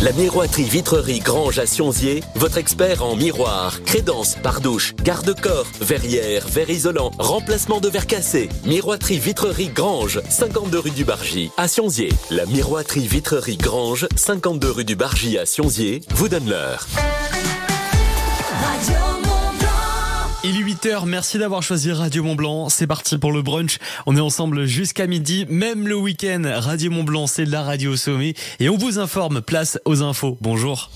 La miroiterie Vitrerie Grange à Sionzier, votre expert en miroir, crédence, pardouche, garde-corps, verrière, verre isolant, remplacement de verre cassé. Miroiterie Vitrerie Grange, 52 rue du Bargy à Sionzier. La miroiterie Vitrerie Grange, 52 rue du Bargy à Sionzier, vous donne l'heure. Il est 8h, merci d'avoir choisi Radio Mont-Blanc. C'est parti pour le brunch. On est ensemble jusqu'à midi, même le week-end. Radio Mont-Blanc, c'est de la radio au sommet. Et on vous informe, place aux infos. Bonjour.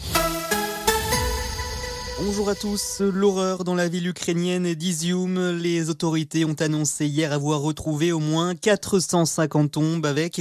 Bonjour à tous. L'horreur dans la ville ukrainienne d'Izium. Les autorités ont annoncé hier avoir retrouvé au moins 450 tombes avec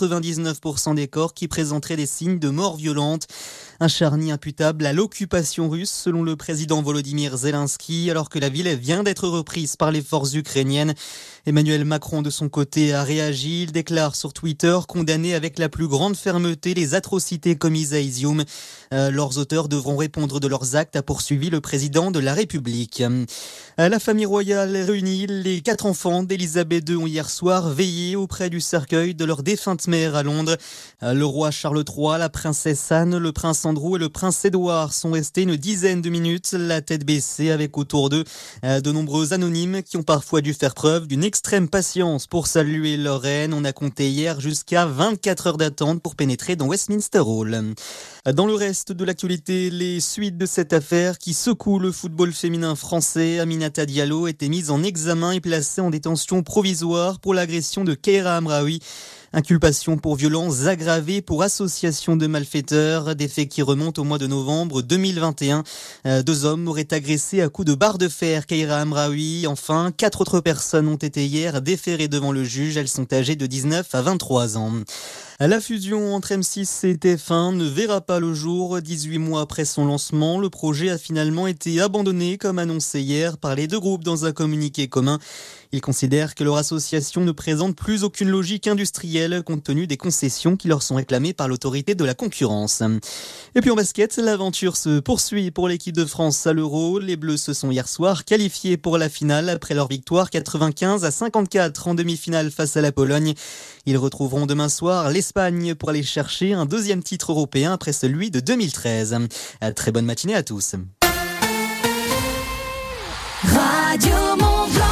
99% des corps qui présenteraient des signes de mort violente. Un charnier imputable à l'occupation russe, selon le président Volodymyr Zelensky, alors que la ville vient d'être reprise par les forces ukrainiennes. Emmanuel Macron, de son côté, a réagi. Il déclare sur Twitter condamner avec la plus grande fermeté les atrocités commises à Izium. Leurs auteurs devront répondre de leurs actes, a poursuivi le président de la République. La famille royale réunie, les 4 enfants d'Elisabeth II ont hier soir veillé auprès du cercueil de leur défunte mère à Londres. Le roi Charles III, la princesse Anne, le prince Andrew et le prince Édouard sont restés une dizaine de minutes, la tête baissée, avec autour d'eux de nombreux anonymes qui ont parfois dû faire preuve d'une extrême patience pour saluer leur reine. On a compté hier jusqu'à 24 heures d'attente pour pénétrer dans Westminster Hall. Dans le reste de l'actualité, les suites de cette affaire qui secoue le football féminin français. Aminata Diallo était mise en examen et placée en détention provisoire pour l'agression de Keira Amraoui. Inculpation pour violences aggravées pour association de malfaiteurs, des faits qui remontent au mois de novembre 2021. 2 hommes auraient agressé à coups de barre de fer Keira Amraoui. Enfin, 4 autres personnes ont été hier déférées devant le juge. Elles sont âgées de 19 à 23 ans. La fusion entre M6 et TF1 ne verra pas le jour. 18 mois après son lancement, le projet a finalement été abandonné, comme annoncé hier par les 2 groupes dans un communiqué commun. Ils considèrent que leur association ne présente plus aucune logique industrielle compte tenu des concessions qui leur sont réclamées par l'autorité de la concurrence. Et puis en basket, l'aventure se poursuit pour l'équipe de France à l'Euro. Les Bleus se sont hier soir qualifiés pour la finale après leur victoire 95-54 en demi-finale face à la Pologne. Ils retrouveront demain soir l'Espagne pour aller chercher un 2e titre européen après celui de 2013. Très bonne matinée à tous. Radio Mont-Blanc.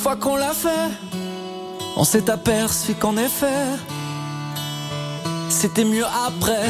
fois qu'on l'a fait, on s'est aperçu qu'en effet, c'était mieux après.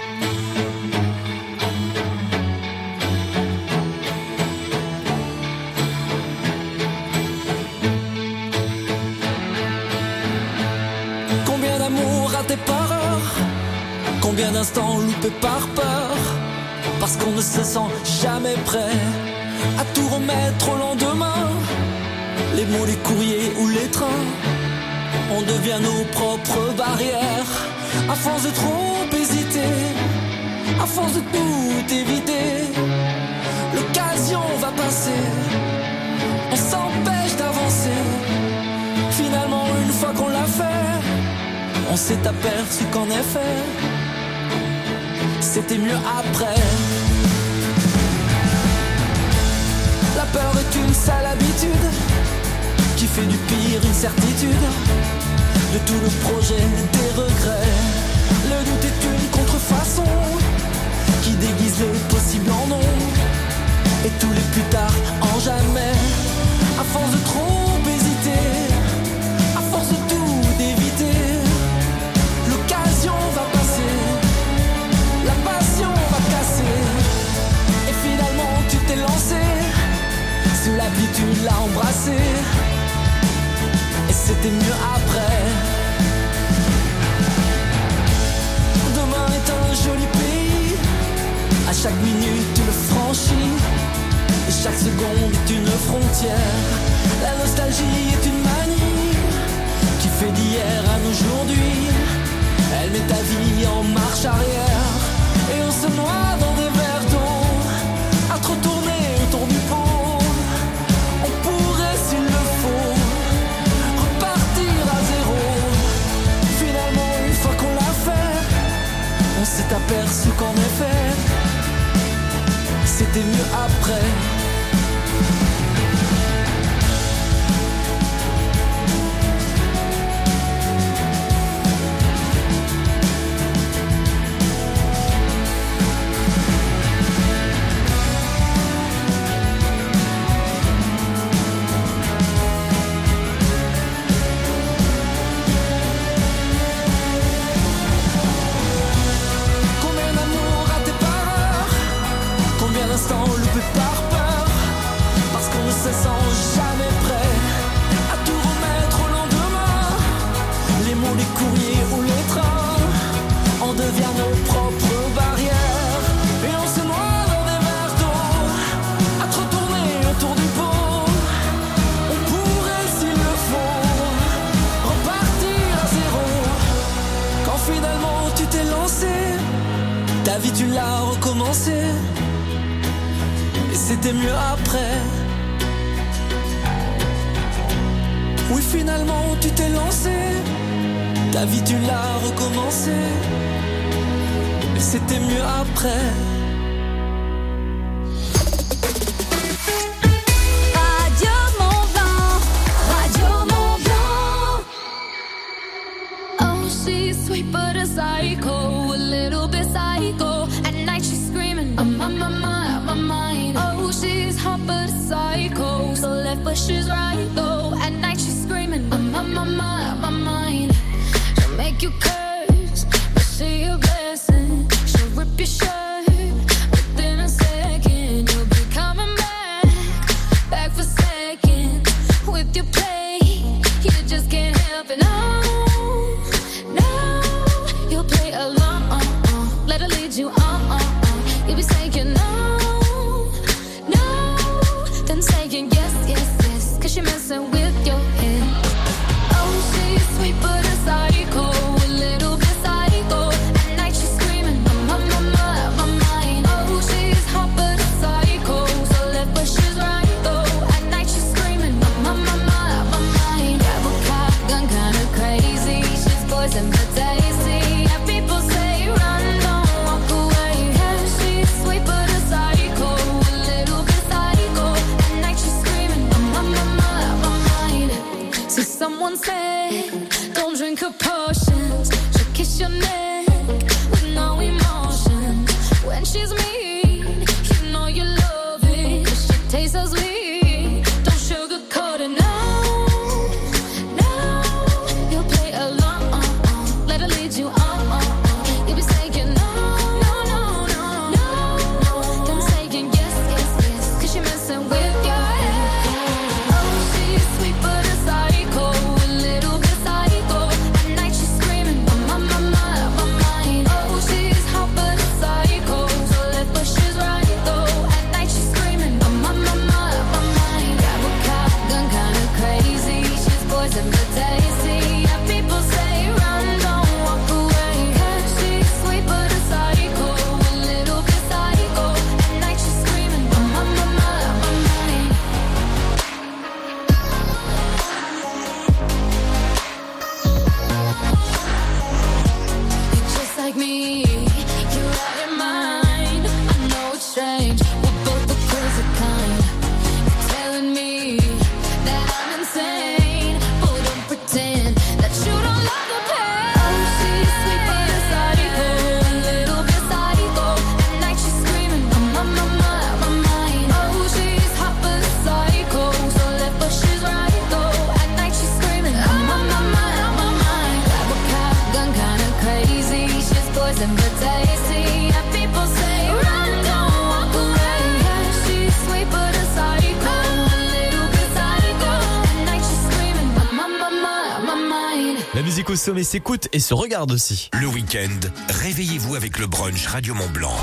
Combien d'amour raté par heure, combien d'instants loupés par peur, parce qu'on ne se sent jamais prêt à tout remettre au lendemain. Les mots, les courriers ou les trains, on devient nos propres barrières. À force de trop hésiter, à force de tout éviter, l'occasion va passer, on s'empêche d'avancer. Finalement, une fois qu'on l'a fait, on s'est aperçu qu'en effet, c'était mieux après. La peur est une sale habitude qui fait du pire une certitude. De tout le projet, des regrets. Le doute est une contrefaçon qui déguise le possible en non, et tous les plus tard en jamais. À force de trop hésiter, à force de tout éviter, l'occasion va passer, la passion va casser, et finalement tu t'es lancé, sous la pluie tu l'as embrassé, et c'était mieux après. Demain est un joli pays, à chaque minute tu le franchis, et chaque seconde est une frontière. La nostalgie est une manie qui fait d'hier à aujourd'hui. Elle met ta vie en marche arrière, et on se noie dans des verres d'eau, à trop tourner autour du pot. On pourrait, s'il le faut, repartir à zéro. Finalement, une fois qu'on l'a fait, on s'est aperçu qu'en effet, c'était mieux après. Loupé par peur, parce qu'on ne se sent jamais prêt à tout remettre au lendemain. Les mots, les courriers ou les trains, on devient nos propres barrières, et on se noie dans des verres d'eau, à trop tourner autour du pot. On pourrait, s'il le faut, repartir à zéro. Quand finalement tu t'es lancé, ta vie tu l'as recommencé, c'était mieux après. Oui, finalement tu t'es lancé, ta vie tu l'as recommencé, c'était mieux après. Radio Mont-Blanc, Radio Mont-Blanc. Oh, she's sweet but a psycho, a little bit psycho. At night she's screaming, I'm on my mind. Oh, she's hot but a psycho, so left but she's right though. At night she's screaming, I'm on my mind. She'll make you curse, but see a blessing. She'll rip your shirt within a second. You'll be coming back for seconds. With your play, you just can't help it. No, you'll play along. Let her lead you on. You'll be saying no, then saying yes, 'cause you're messing with your head. Oh, she's sweet but a psycho, a little bit psycho. At night she's screaming, I'm on my mind. Oh, she's hot but a psycho, so left but she's right though. At night she's screaming, I'm on my mind. Grab a cop gun, kinda crazy. She's poison but tasty. And people say run, don't walk away. Yeah, she's sweet but a psycho, a little bit psycho. At night she's screaming, I'm on my mind. So someone said, don't drink her potions. She'll kiss your neck with no emotion. When she's mean, you know you love it, 'cause she tastes so sweet. Don't sugarcoat it, no. like me. You're out your mind. I know it's strange. We're both the crazy kind. You're telling me that I'm insane, but don't pretend that you don't love the pain. Oh, she's sweet but a psycho, a little bit psycho. At night she's screaming, I'm my mind. Oh, she's hot but a psycho, so left but she's right though. At night she's screaming, I'm my mind. Grab a cop gun, kinda crazy. She's poison but tasty. And people say, run, don't walk away. Yeah, she's sweet but a psycho, a little bit psycho. At night she's screaming, I'm my mind. La musique au sommet s'écoute et se regarde aussi. Le week-end, réveillez-vous avec le brunch Radio Mont-Blanc.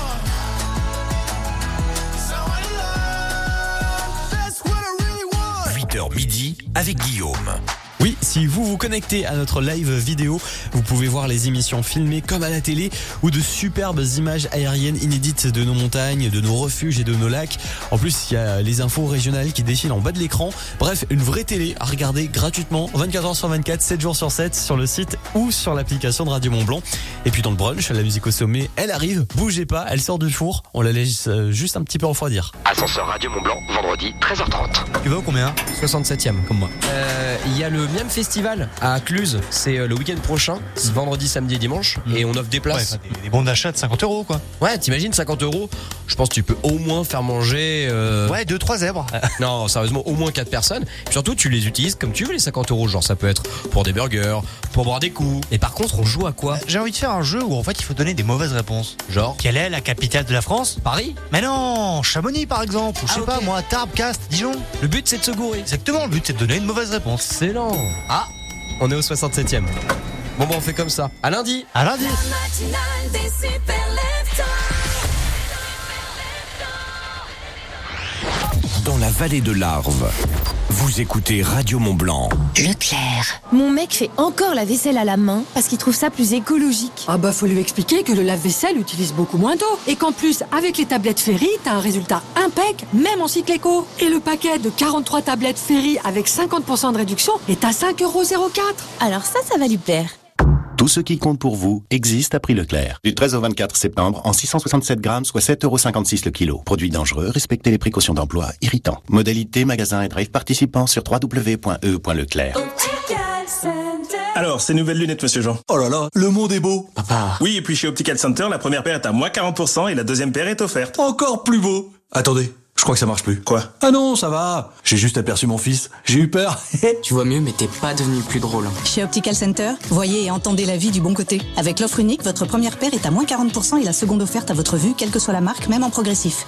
8h midi avec Guillaume. Oui, si vous vous connectez à notre live vidéo, vous pouvez voir les émissions filmées comme à la télé ou de superbes images aériennes inédites de nos montagnes, de nos refuges et de nos lacs. En plus, il y a les infos régionales qui défilent en bas de l'écran. Bref, une vraie télé à regarder gratuitement 24h sur 24, 7 jours sur 7 sur le site ou sur l'application de Radio Mont-Blanc. Et puis dans le brunch, la musique au sommet, elle arrive, bougez pas, elle sort du four, on la laisse juste un petit peu refroidir. Ascenseur Radio Mont-Blanc, vendredi 13h30. Tu vas au combien ? 67e, comme moi. Il y a le Miam Festival à Cluse, c'est le week-end prochain, c'est vendredi, samedi et dimanche, et on offre des places. Ouais, des bons d'achat de 50 € quoi. Ouais, t'imagines 50 €, je pense que tu peux au moins faire manger... Ouais, 2-3 zèbres. Non, sérieusement, au moins 4 personnes. Et surtout, tu les utilises comme tu veux les 50 €, genre ça peut être pour des burgers, pour boire des coups. Et par contre, on joue à quoi ? J'ai envie de faire un jeu où en fait il faut donner des mauvaises réponses. Genre Quelle est la capitale de la France ? Paris ? Mais non, Chamonix par exemple, ou je sais pas moi, Tarbes, Castres, Dijon. Le but c'est de se gourer. Exactement, le but c'est de donner une mauvaise réponse. Excellent. Ah, on est au 67e. Bon, on fait comme ça. À lundi. À lundi. Matinale des super Dans la vallée de l'Arve, vous écoutez Radio Mont-Blanc. Leclerc. Mon mec fait encore la vaisselle à la main parce qu'il trouve ça plus écologique. Ah bah faut lui expliquer que le lave-vaisselle utilise beaucoup moins d'eau et qu'en plus avec les tablettes Ferry t'as un résultat impec même en cycle éco. Et le paquet de 43 tablettes Ferry avec 50% de réduction est à 5,04 €. Alors ça va lui plaire. Tout ce qui compte pour vous existe à prix Leclerc. Du 13 au 24 septembre, en 667 grammes, soit 7,56 € le kilo. Produit dangereux, respectez les précautions d'emploi, irritant. Modalité, magasin et drive participants sur www.e.leclerc. Alors, ces nouvelles lunettes, monsieur Jean. Oh là là, le monde est beau. Papa. Oui, et puis chez Optical Center, la première paire est à moins 40% et la deuxième paire est offerte. Encore plus beau. Attendez, je crois que ça marche plus. Quoi ? Ah non, ça va. J'ai juste aperçu mon fils. J'ai eu peur. Tu vois mieux, mais t'es pas devenu plus drôle. Chez Optical Center, voyez et entendez la vie du bon côté. Avec l'offre unique, votre première paire est à moins 40% et la seconde offerte à votre vue, quelle que soit la marque, même en progressif.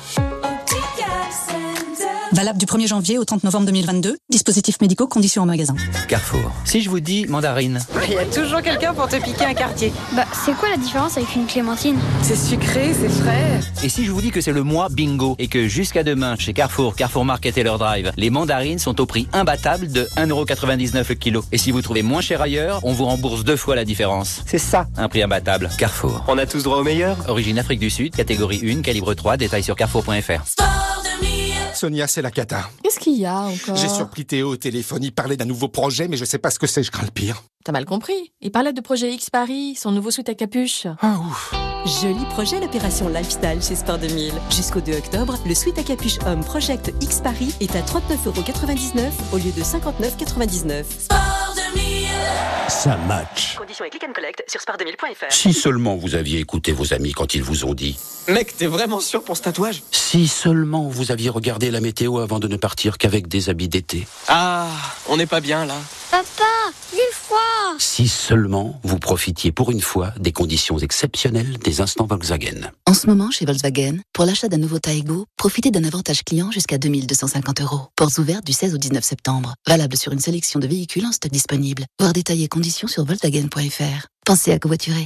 Valable du 1er janvier au 30 novembre 2022. Dispositifs médicaux, conditions en magasin. Carrefour. Si je vous dis mandarine. Il y a toujours quelqu'un pour te piquer un quartier. Bah, c'est quoi la différence avec une clémentine ? C'est sucré, c'est frais. Et si je vous dis que c'est le mois bingo et que jusqu'à demain, chez Carrefour, Carrefour Market et leur drive, les mandarines sont au prix imbattable de 1,99 € le kilo. Et si vous trouvez moins cher ailleurs, on vous rembourse 2 fois la différence. C'est ça, un prix imbattable. Carrefour. On a tous droit au meilleur. Origine Afrique du Sud, catégorie 1, calibre 3, détails sur carrefour.fr. Sonia, c'est la cata. Qu'est-ce qu'il y a encore ? J'ai surpris Théo au téléphone, il parlait d'un nouveau projet, mais je sais pas ce que c'est, je crains le pire. T'as mal compris. Il parlait de projet X Paris, son nouveau sweat à capuche. Ah ouf. Joli projet l'opération Lifestyle chez Sport 2000. Jusqu'au 2 octobre, le sweat à capuche homme Project X Paris est à 39,99 € au lieu de 59,99 €. Sport 2000. Ça match. Conditions et click and collect sur sport2000.fr. Si seulement vous aviez écouté vos amis quand ils vous ont dit... Mec, t'es vraiment sûr pour ce tatouage ? Si seulement vous aviez regardé la météo avant de ne partir qu'avec des habits d'été. Ah, on n'est pas bien là. Papa, j'ai froid. Si seulement vous profitiez pour une fois des conditions exceptionnelles des instants Volkswagen. En ce moment, chez Volkswagen, pour l'achat d'un nouveau Taigo, profitez d'un avantage client jusqu'à 2 250 €. Portes ouvertes du 16 au 19 septembre. Valable sur une sélection de véhicules en stock disponible. Voir détails et conditions sur Volkswagen.fr. Pensez à covoiturer.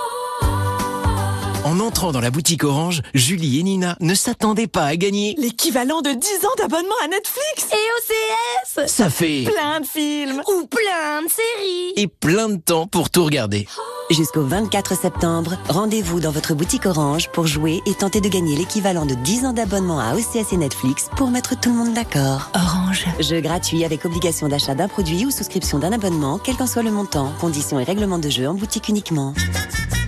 En entrant dans la boutique Orange, Julie et Nina ne s'attendaient pas à gagner l'équivalent de 10 ans d'abonnement à Netflix et OCS. Ça fait plein de films ou plein de séries et plein de temps pour tout regarder. Jusqu'au 24 septembre, rendez-vous dans votre boutique Orange pour jouer et tenter de gagner l'équivalent de 10 ans d'abonnement à OCS et Netflix pour mettre tout le monde d'accord. Orange. Jeu gratuit avec obligation d'achat d'un produit ou souscription d'un abonnement, quel qu'en soit le montant. Conditions et règlements de jeu en boutique uniquement.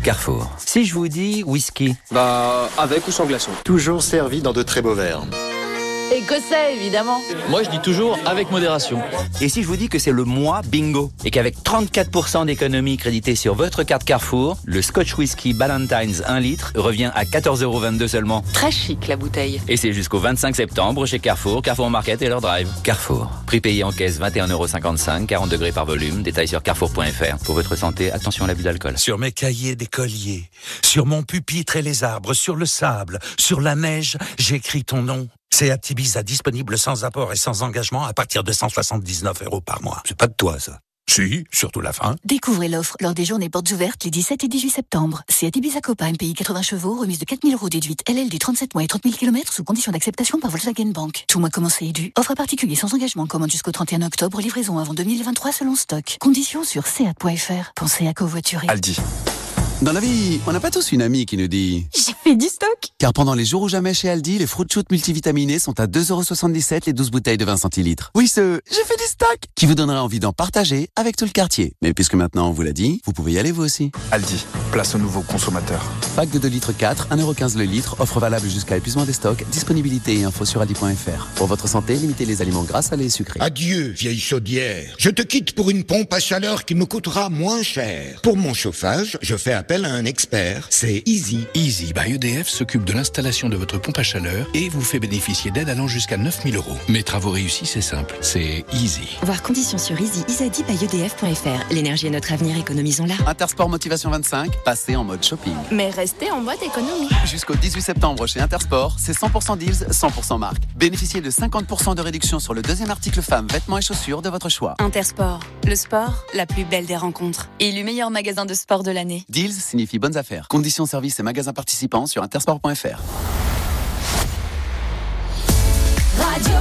Carrefour. Si je vous dis whisky, Bah, avec ou sans glaçon. Toujours servi dans de très beaux verres. Écossais, évidemment. Moi, je dis toujours avec modération. et si je vous dis que c'est le mois bingo, et qu'avec 34% d'économie créditée sur votre carte Carrefour, le Scotch Whisky Ballantines 1 litre revient à 14,22 € seulement. Très chic, la bouteille. Et c'est jusqu'au 25 septembre chez Carrefour, Carrefour Market et leur drive. Carrefour. Prix payé en caisse 21,55 €, 40 degrés par volume. Détails sur carrefour.fr. Pour votre santé, attention à l'abus d'alcool. Sur mes cahiers d'écolier, sur mon pupitre et les arbres, sur le sable, sur la neige, j'écris ton nom. Seat Ibiza disponible sans apport et sans engagement à partir de 179 € par mois. C'est pas de toi, ça. Si, surtout la fin. Découvrez l'offre lors des journées portes ouvertes les 17 et 18 septembre. Seat Ibiza Copa MPI 80 chevaux, remise de 4 000 € déduite LL du 37 mois et 30 000 km sous condition d'acceptation par Volkswagen Bank. Tout mois commencé et dû. Offre à particulier sans engagement, commande jusqu'au 31 octobre, livraison avant 2023 selon stock. Conditions sur seat.fr. Pensez à covoiturer. Aldi. Dans la vie, on n'a pas tous une amie qui nous dit « J'ai fait du stock !» Car pendant les jours ou jamais chez Aldi, les Fruit Shoot multivitaminés sont à 2,77 € les 12 bouteilles de 20 centilitres. Oui, ce « J'ai fait du stock !» qui vous donnera envie d'en partager avec tout le quartier. Mais puisque maintenant on vous l'a dit, vous pouvez y aller vous aussi. Aldi, place au nouveau consommateur. Pack de 2 litres 4, 1,15 € le litre, offre valable jusqu'à épuisement des stocks, disponibilité et info sur aldi.fr. Pour votre santé, limitez les aliments gras, salés et sucrés. Adieu, vieille chaudière. Je te quitte pour une pompe à chaleur qui me coûtera moins cher. Pour mon chauffage, je fais appel à un expert. C'est Easy. Easy by EDF s'occupe de l'installation de votre pompe à chaleur et vous fait bénéficier d'aides allant jusqu'à 9 000 €. Mais travaux réussis, c'est simple. C'est Easy. Voir conditions sur easy-by-edf.fr. L'énergie est notre avenir, économisons-la. Intersport Motivation 25, passez en mode shopping. Mais restez en mode économie. Jusqu'au 18 septembre chez Intersport, c'est 100% deals, 100% marque. Bénéficiez de 50% de réduction sur le deuxième article femmes, vêtements et chaussures de votre choix. Intersport. Le sport, la plus belle des rencontres. Élu meilleur magasin de sport de l'année. Deals signifie bonnes affaires. Conditions, services et magasins participants sur intersport.fr. Radio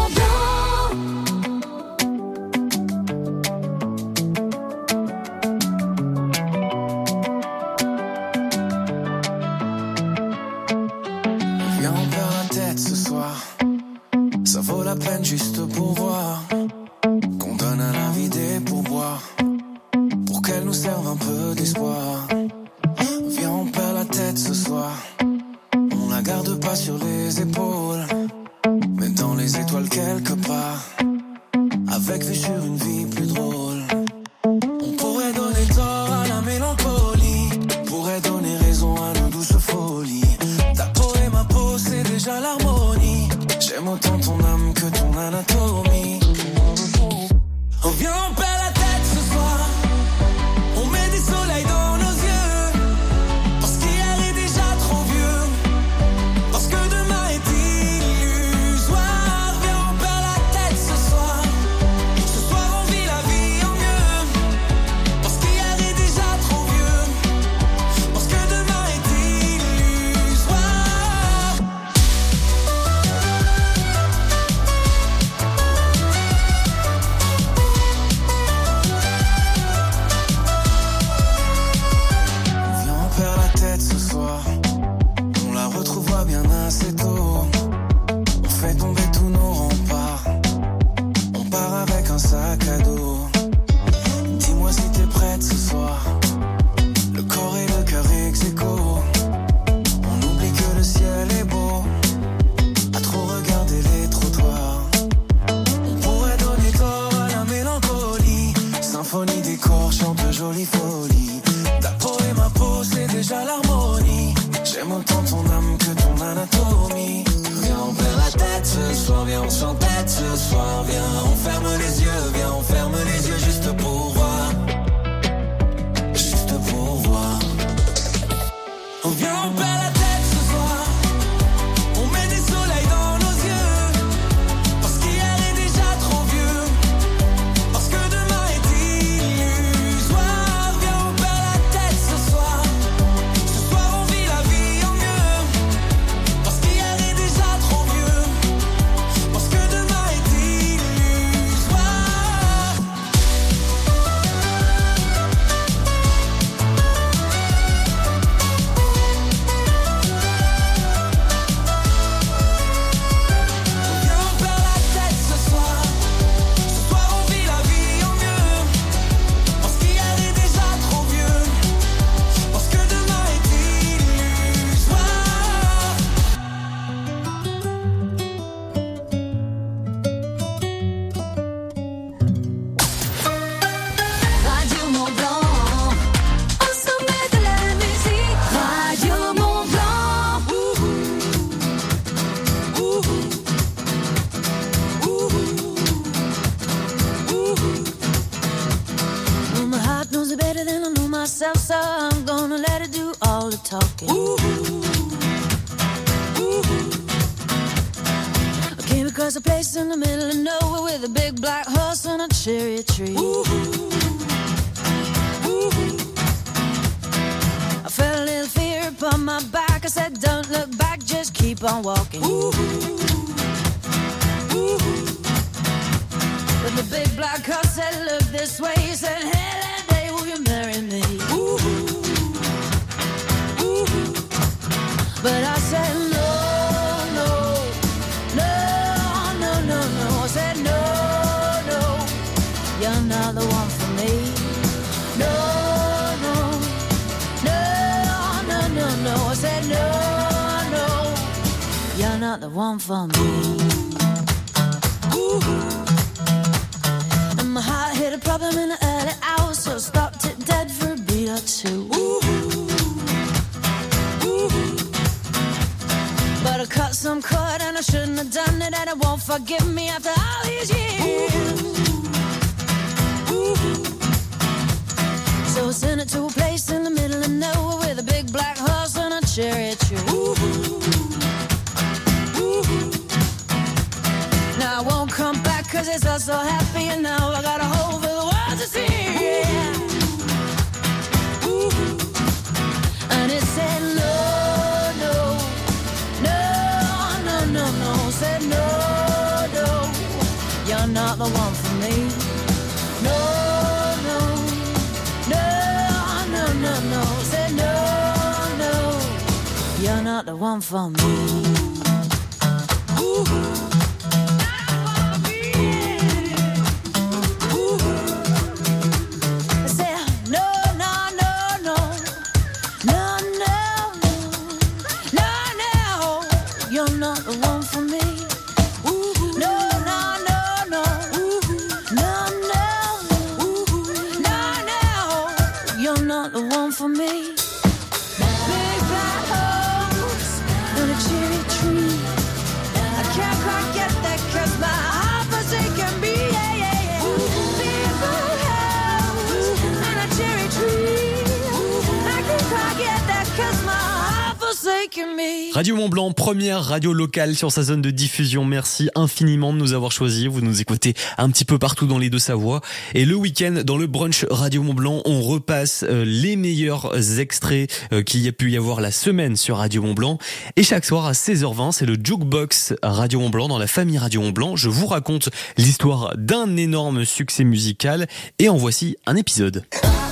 Viens, on perd la tête ce soir. Ça vaut la peine juste pour voir qu'on donne à la vie des pourboires pour qu'elle nous serve un peu d'espoir. Viens, on perd la tête ce soir. On la garde pas sur les épaules, mais dans les étoiles quelque part, avec vue sur une vie plus drôle. On pourrait donner tort à la mélancolie, pourrait donner raison à nos douces folies. Ta peau et ma peau, c'est déjà l'harmonie. J'aime autant ton âme que ton anatomie. Oh, viens, on perd la tête ce soir. On met des soleils dans nos yeux, parce qu'hier est déjà trop vieux, parce que demain est illusoire. Viens, on perd la tête ce soir. Ce soir on vit la vie en mieux, parce qu'hier est déjà trop vieux, parce que demain est illusoire. Viens, on perd la tête ce soir. On la retrouvera bien assez tôt. On fait tomber tous nos remparts. On part avec un sac à dos. Dis-moi si t'es prête ce soir. Le corps et le cœur ex aequo. On oublie que le ciel est beau. À trop regarder les trottoirs. On pourrait donner tort à la mélancolie. Symphonie des corps chante jolie folie. Ta peau et ma peau, c'est déjà l'harmonie. J'aime autant ton âme que ton anatomie. Viens, on perd la tête ce soir. Viens, on s'entête ce soir. Viens, on ferme les yeux. Viens, on ferme les yeux juste pour voir. Juste pour voir. Oh, viens, on perd la tête ce soir. On met des soleils dans nos yeux, parce qu'hier est déjà trop vieux, parce que demain est illusoire. Viens, on perd la tête ce soir. Ce soir on vit la vie en mieux, parce qu'hier est déjà trop vieux, parce que demain est illusoire. myself, so I'm gonna let it do all the talking. I came across a place in the middle of nowhere with a big black horse and a cherry tree. I felt a little fear upon my back. I said, don't look back, just keep on walking. But the big black horse said, look this way. He said, hey, that day will you marry me? But I said, no, no, no, no, no, no. I said, no, no, you're not the one for me. No, no, no, no, no, no. I said, no, no, you're not the one for me. And my heart hit a problem in the early hours, so I stopped it dead for a beat or two. But I cut some cord and I shouldn't have done it, and it won't forgive me after all these years. So I sent it to a place in the middle of nowhere with a big black horse and a cherry tree. Now I won't come back cause it's all so happy, and now I got a hole for the world to see. And it said no, no, no, no, no, no. Said no, no, you're not the one for me. No, no, no, no, no, no. Said no, no, you're not the one for me. For me, big black horse and a cherry tree. I can't quite get that 'cause my heart forsaken me. Yeah, yeah, yeah. Big black horse and a cherry tree. I can't quite get that 'cause my heart forsaken me. Radio Mont-Blanc, première radio locale sur sa zone de diffusion. Merci infiniment de nous avoir choisis. Vous nous écoutez un petit peu partout dans les Deux-Savoies. Et le week-end, dans le brunch Radio Mont-Blanc, on repasse les meilleurs extraits qu'il y a pu y avoir la semaine sur Radio Mont-Blanc. Et chaque soir à 16h20, c'est le Jukebox Radio Mont-Blanc dans la famille Radio Mont-Blanc. Je vous raconte l'histoire d'un énorme succès musical. Et en voici un épisode.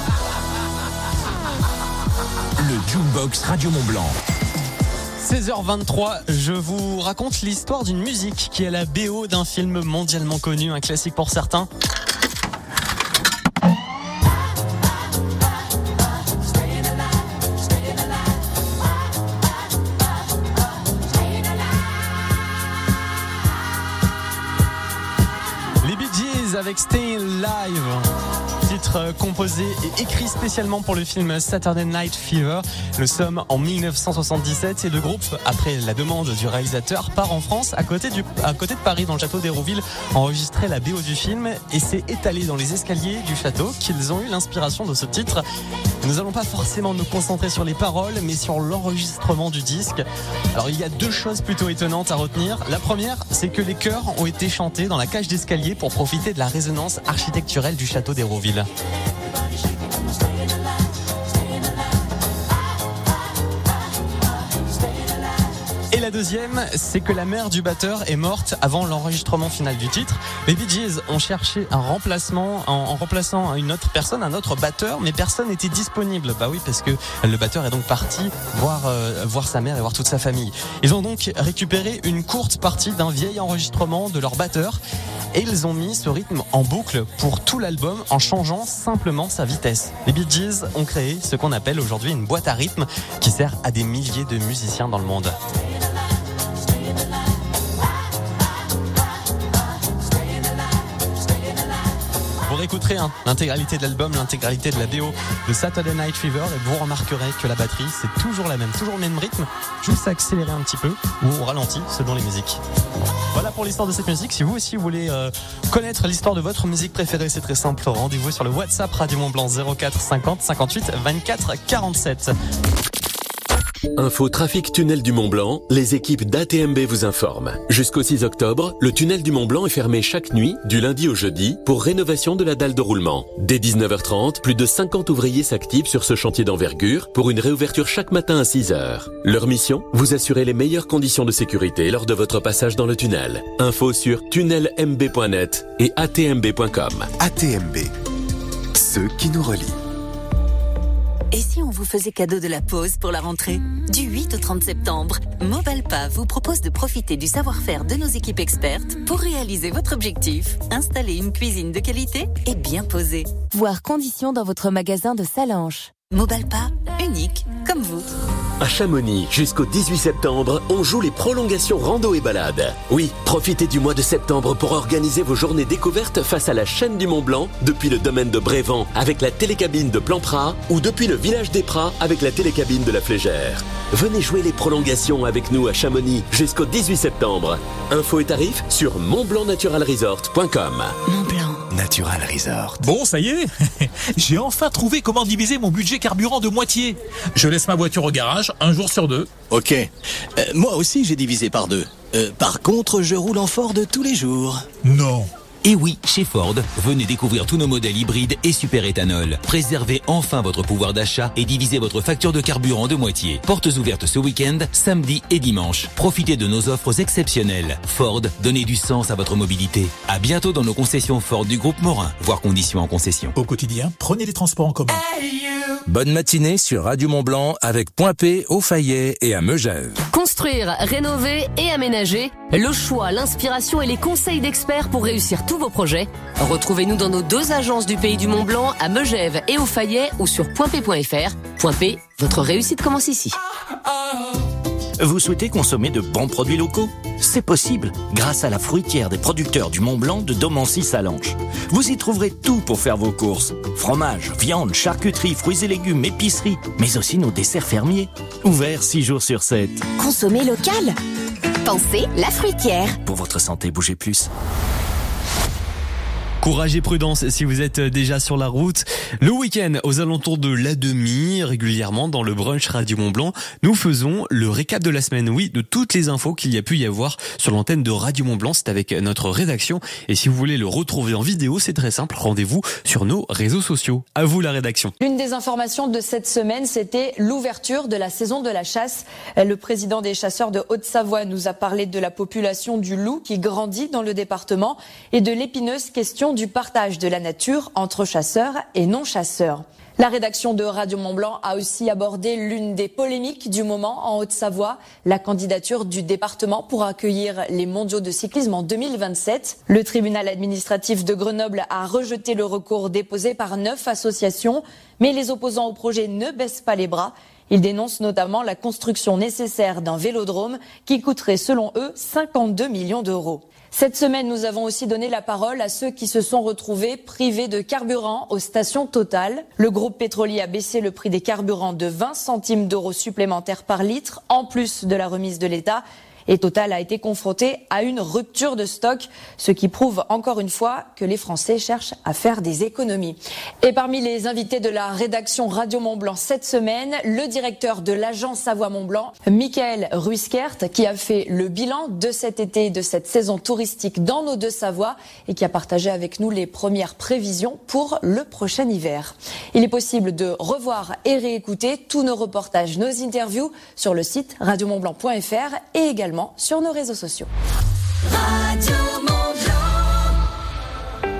Le Jukebox Radio Mont-Blanc. 16h23, je vous raconte l'histoire d'une musique qui est la BO d'un film mondialement connu, un classique pour certains. Les Bee Gees avec Stay Live. Titre composé et écrit spécialement pour le film Saturday Night Fever. Nous sommes en 1977 et le groupe, après la demande du réalisateur, part en France à côté de Paris, dans le château d'Hérouville, enregistrer la BO du film, et c'est étalé dans les escaliers du château qu'ils ont eu l'inspiration de ce titre. Nous n'allons pas forcément nous concentrer sur les paroles, mais sur l'enregistrement du disque. Alors il y a deux choses plutôt étonnantes à retenir. La première, c'est que les chœurs ont été chantés dans la cage d'escalier pour profiter de la résonance architecturelle du château d'Hérouville. Et la deuxième, c'est que la mère du batteur est morte avant l'enregistrement final du titre. Les Bee Gees ont cherché un remplacement en remplaçant une autre personne, un autre batteur, mais personne n'était disponible. Bah oui, parce que le batteur est donc parti voir sa mère et voir toute sa famille. Ils ont donc récupéré une courte partie d'un vieil enregistrement de leur batteur, et ils ont mis ce rythme en boucle pour tout l'album en changeant simplement sa vitesse. Les Bee Gees ont créé ce qu'on appelle aujourd'hui une boîte à rythme qui sert à des milliers de musiciens dans le monde. Pour réécouterez l'intégralité de l'album, l'intégralité de la BO de Saturday Night Fever et vous remarquerez que la batterie c'est toujours la même, toujours le même rythme, juste accéléré un petit peu ou ralenti selon les musiques. Voilà pour l'histoire de cette musique. Si vous aussi vous voulez connaître l'histoire de votre musique préférée, c'est très simple. Rendez-vous sur le WhatsApp Radio Mont Blanc 04 50 58 24 47. Info trafic tunnel du Mont Blanc, les équipes d'ATMB vous informent. Jusqu'au 6 octobre, le tunnel du Mont Blanc est fermé chaque nuit, du lundi au jeudi, pour rénovation de la dalle de roulement. Dès 19h30, plus de 50 ouvriers s'activent sur ce chantier d'envergure pour une réouverture chaque matin à 6h. Leur mission, vous assurer les meilleures conditions de sécurité lors de votre passage dans le tunnel. Info sur tunnelmb.net et atmb.com. ATMB, ceux qui nous relient. Et si on vous faisait cadeau de la pause pour la rentrée ? Du 8 au 30 septembre, Mobalpa vous propose de profiter du savoir-faire de nos équipes expertes pour réaliser votre objectif, installer une cuisine de qualité et bien posée. Voir conditions dans votre magasin de Salanches. Mobalpa, unique comme vous. À Chamonix, jusqu'au 18 septembre, on joue les prolongations rando et balade. Oui, profitez du mois de septembre pour organiser vos journées découvertes face à la chaîne du Mont Blanc, depuis le domaine de Brévent avec la télécabine de Plan-Prat ou depuis le village des Prats avec la télécabine de la Flégère. Venez jouer les prolongations avec nous à Chamonix jusqu'au 18 septembre. Infos et tarifs sur montblancnaturalresort.com. Montblanc Natural Resort. Bon, ça y est, j'ai enfin trouvé comment diviser mon budget carburant de moitié. Je laisse ma voiture au garage un jour sur 2. Ok. Moi aussi, j'ai divisé par 2. Par contre, je roule en Ford tous les jours. Non. Et oui, chez Ford, venez découvrir tous nos modèles hybrides et super éthanol. Préservez enfin votre pouvoir d'achat et divisez votre facture de carburant de moitié. Portes ouvertes ce week-end, samedi et dimanche. Profitez de nos offres exceptionnelles. Ford, donnez du sens à votre mobilité. À bientôt dans nos concessions Ford du groupe Morin. Voir conditions en concession. Au quotidien, prenez les transports en commun. Bonne matinée sur Radio Mont Blanc avec Point P, au Fayet et à Megève. Construire, rénover et aménager. Le choix, l'inspiration et les conseils d'experts pour réussir tous vos projets. Retrouvez-nous dans nos 2 agences du Pays du Mont Blanc à Megève et au Fayet ou sur pointp.fr. Point P, votre réussite commence ici. Vous souhaitez consommer de bons produits locaux ? C'est possible grâce à la fruitière des producteurs du Mont Blanc de Domancy-Salanches. Vous y trouverez tout pour faire vos courses. Fromage, viande, charcuterie, fruits et légumes, épicerie, mais aussi nos desserts fermiers. Ouverts 6 jours sur 7. Consommer local. Pensez la fruitière. Pour votre santé, bougez plus. Courage et prudence si vous êtes déjà sur la route. Le week-end, aux alentours de la demi, régulièrement dans le brunch Radio Mont Blanc, nous faisons le récap de la semaine. Oui, de toutes les infos qu'il y a pu y avoir sur l'antenne de Radio Mont Blanc. C'est avec notre rédaction. Et si vous voulez le retrouver en vidéo, c'est très simple. Rendez-vous sur nos réseaux sociaux. À vous la rédaction. L'une des informations de cette semaine, c'était l'ouverture de la saison de la chasse. Le président des chasseurs de Haute-Savoie nous a parlé de la population du loup qui grandit dans le département et de l'épineuse question du partage de la nature entre chasseurs et non-chasseurs. La rédaction de Radio Mont Blanc a aussi abordé l'une des polémiques du moment en Haute-Savoie, la candidature du département pour accueillir les mondiaux de cyclisme en 2027. Le tribunal administratif de Grenoble a rejeté le recours déposé par 9 associations, mais les opposants au projet ne baissent pas les bras. Ils dénoncent notamment la construction nécessaire d'un vélodrome qui coûterait selon eux 52 millions d'euros. Cette semaine, nous avons aussi donné la parole à ceux qui se sont retrouvés privés de carburant aux stations Total. Le groupe pétrolier a baissé le prix des carburants de 20 centimes d'euros supplémentaires par litre, en plus de la remise de l'État. Et Total a été confronté à une rupture de stock, ce qui prouve encore une fois que les Français cherchent à faire des économies. Et parmi les invités de la rédaction Radio Mont Blanc cette semaine, le directeur de l'agence Savoie Mont Blanc, Michael Ruiskert, qui a fait le bilan de cet été et de cette saison touristique dans nos 2 Savoies et qui a partagé avec nous les premières prévisions pour le prochain hiver. Il est possible de revoir et réécouter tous nos reportages, nos interviews sur le site radiomontblanc.fr et également sur nos réseaux sociaux. Radio Mont Blanc.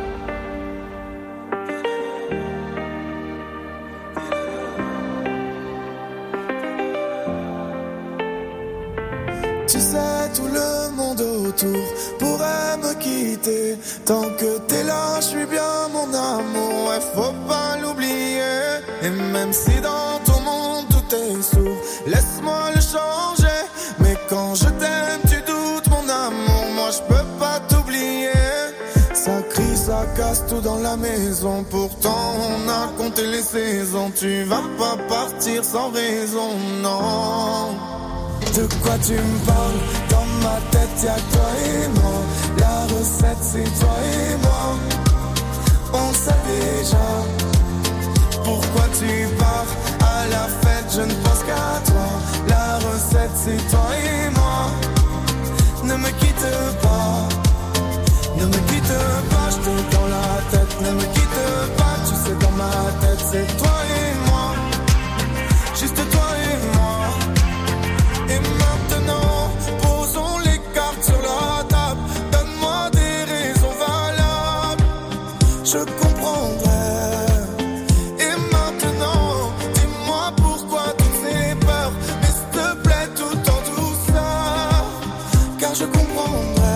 Tu sais, tout le monde autour pourrait me quitter. Tant que t'es là, je suis bien mon amour, ouais, faut pas l'oublier. Et même si dans ton monde tout est sourd, laisse-moi le changer. Mais quand je t'aime, tu doutes mon amour, moi je peux pas t'oublier. Ça crie, ça casse. casse tout dans la maison. Pourtant on a compté les saisons. Tu vas pas partir sans raison, non. De quoi tu me parles? Dans ma tête y'a toi et moi. La recette c'est toi et moi. On sait déjà. Pourquoi tu pars à la fête? Je ne pense qu'à toi. La recette c'est toi et moi. Ne me quitte pas. Ne me quitte pas, je t'ai dans la tête. Ne me quitte pas, tu sais dans ma tête c'est toi et moi. Juste toi et moi. Et maintenant, posons les cartes sur la table. Donne-moi des raisons valables, je comprendrai. Et maintenant, dis-moi pourquoi toutes ces peurs. Mais s'il te plaît, tout en douceur, car je comprendrai.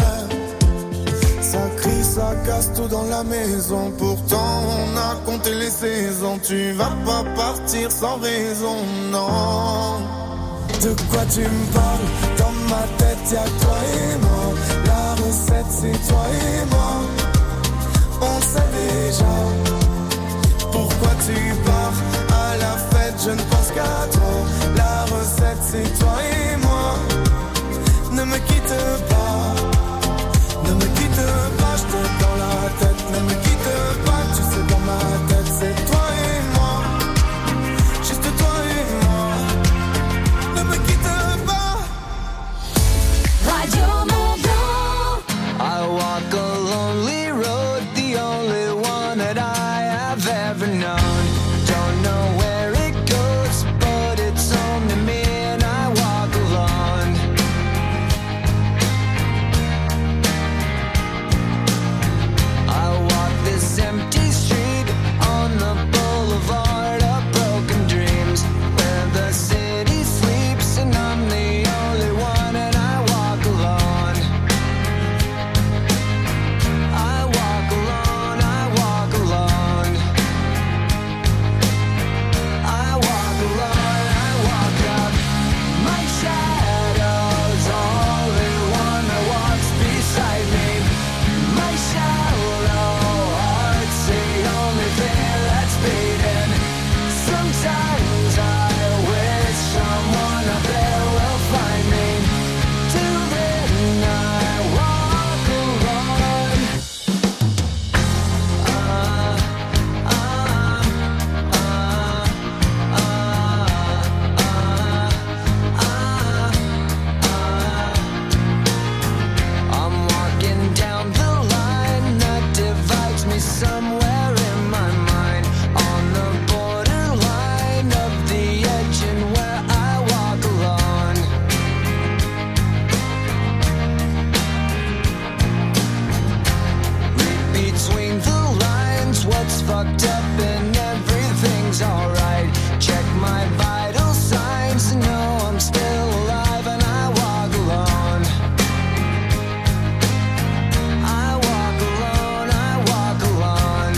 Ça crie, ça casse tout dans la maison. Pourtant, on a compté les saisons. Tu vas pas partir sans raison, non. De quoi tu me parles? Dans ma tête y'a toi et moi. La recette c'est toi et moi. On sait déjà. Pourquoi tu pars à la fête? Je ne pense qu'à toi. La recette c'est toi et moi. Ne me quitte pas. Ne me quitte pas, je t'ai dans la tête. Ne me quitte pas, tu sais dans ma tête c'est toi et moi. Juste toi et moi. Ne me quitte pas. Radio Mont-Blanc. I walk a lonely road, the only one that I have ever known. Don't know where it goes, but it's only me and I walk alone. I walk this empty street on the boulevard of broken dreams, where the city sleeps and I'm the only one and I walk alone. I walk alone, I walk alone. I walk alone, I walk up. My shadow's only one that walks beside me. My shallow heart's the only thing that's beating. Sometimes I wish someone up there will find me. Till then I walk alone. I'm walking down the line that divides me somewhere in my mind, on the borderline of the edge and where I walk alone. Read between the lines, what's fucked up and everything's alright. Check my vital signs to know I'm still alive and I walk alone. I walk alone, I walk alone.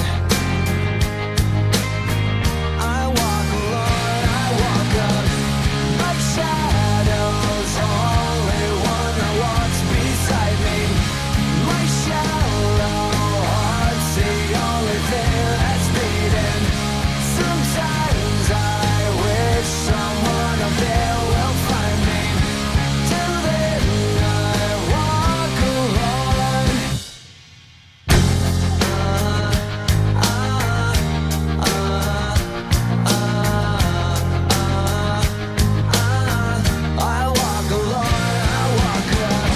I walk alone, I walk up. My shadow's only one that walks beside me. My shallow heart's the only thing that's beating. Sometimes I wish someone up there will find me. Till then I walk alone. I walk alone, I walk alone.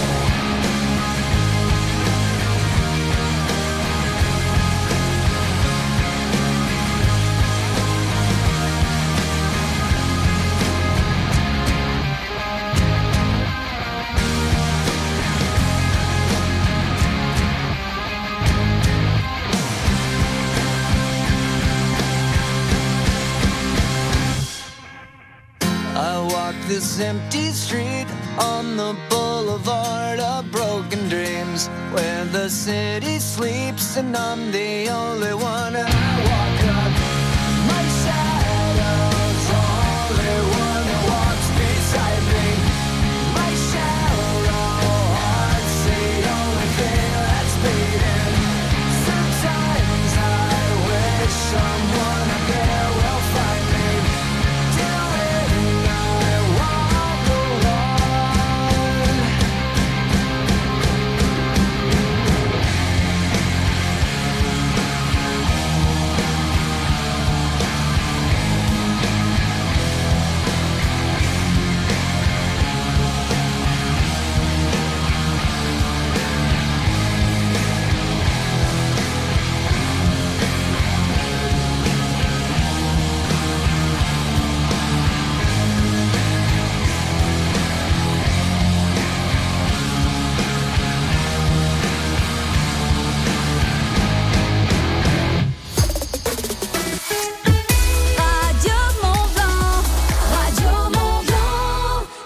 I walk this empty street on the boulevard of broken dreams, where the city sleeps and I'm the only one. And I walk up. My shadow's only one that walks beside me. My shallow heart's the only thing that's beating. Sometimes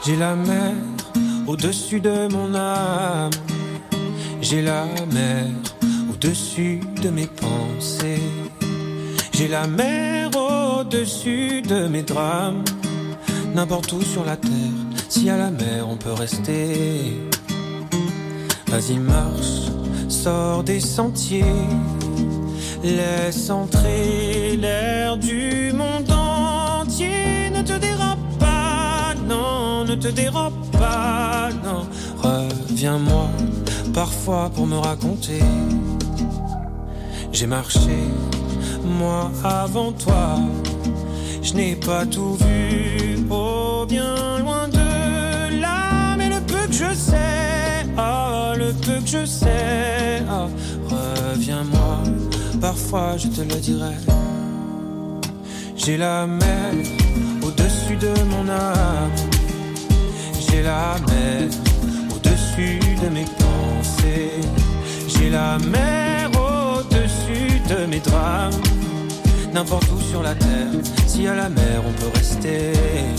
J'ai la mer au-dessus de mon âme. J'ai la mer au-dessus de mes pensées. J'ai la mer au-dessus de mes drames. N'importe où sur la terre, s'il y a la mer, on peut rester. Vas-y, marche, sors des sentiers. Laisse entrer l'air du monde entier. Ne te dérobe pas, non, ne te dérobe pas, non. Reviens-moi, parfois pour me raconter. J'ai marché, moi avant toi. Je n'ai pas tout vu, oh bien loin de là. Mais le peu que je sais, ah, le peu que je sais, ah, reviens-moi. Parfois je te le dirai. J'ai la mer au-dessus de mon âme. J'ai la mer au-dessus de mes pensées. J'ai la mer au-dessus de mes drames. N'importe où sur la terre, s'il y a la mer, on peut rester.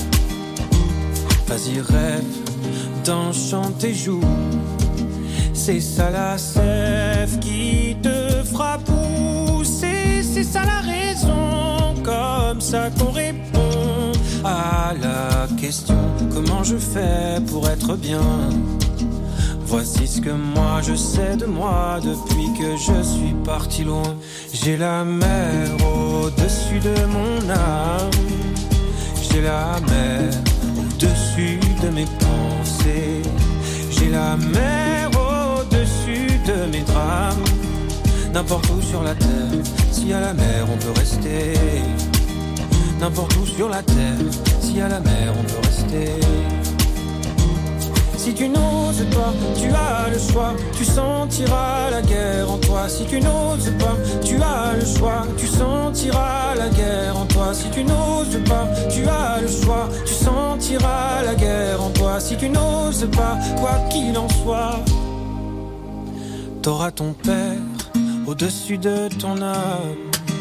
Vas-y, rêve d'un chant tes joues. C'est ça la sève qui te fera pousser. C'est ça la raison, comme ça qu'on répond à la question. Comment je fais pour être bien? Voici ce que moi je sais de moi depuis que je suis parti loin. J'ai la mer au-dessus de mon âme. J'ai la mer au-dessus de mes pensées. J'ai la mer au-dessus de mes drames. N'importe où sur la terre, s'il y a la mer, on peut rester. N'importe où sur la terre, s'il y a la mer, on peut rester. Si tu n'oses pas, tu as le choix, tu sentiras la guerre en toi. Si tu n'oses pas, tu as le choix, tu sentiras la guerre en toi. Si tu n'oses pas, tu as le choix, tu sentiras la guerre en toi. Si tu n'oses pas, quoi qu'il en soit, t'auras ton père au-dessus de ton âme.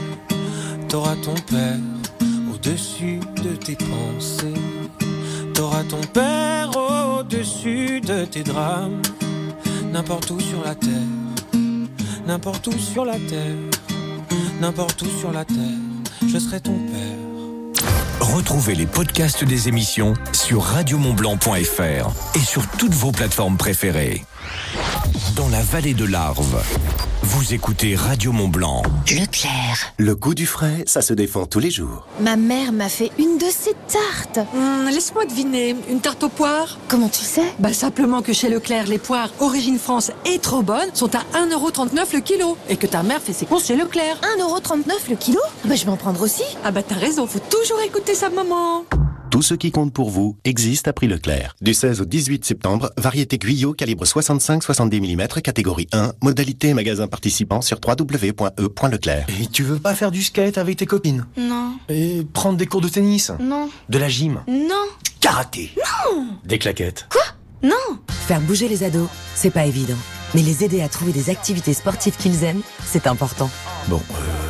T'auras ton père au-dessus de tes pensées. T'auras ton père au-dessus de tes drames. N'importe où sur la terre, n'importe où sur la terre, n'importe où sur la terre, je serai ton père. Retrouvez les podcasts des émissions sur radiomontblanc.fr et sur toutes vos plateformes préférées. Dans la vallée de l'Arve, vous écoutez Radio Mont-Blanc. Leclerc. Le goût du frais, ça se défend tous les jours. Ma mère m'a fait une de ces tartes. Laisse-moi deviner, une tarte aux poires? Comment tu sais? Simplement que chez Leclerc, les poires Origine France et trop bonnes sont à 1,39€ le kilo. Et que ta mère fait ses courses chez Leclerc. 1,39€ le kilo? Je vais en prendre aussi. T'as raison, faut toujours écouter sa maman. Tout ce qui compte pour vous existe à prix Leclerc. Du 16 au 18 septembre, variété Guyot calibre 65-70 mm, catégorie 1, modalité magasin participant sur www.e.leclerc. Et tu veux pas faire du skate avec tes copines? Non. Et prendre des cours de tennis? Non. De la gym? Non. Karaté? Non. Des claquettes? Quoi? Non. Faire bouger les ados, c'est pas évident. Mais les aider à trouver des activités sportives qu'ils aiment, c'est important. Bon,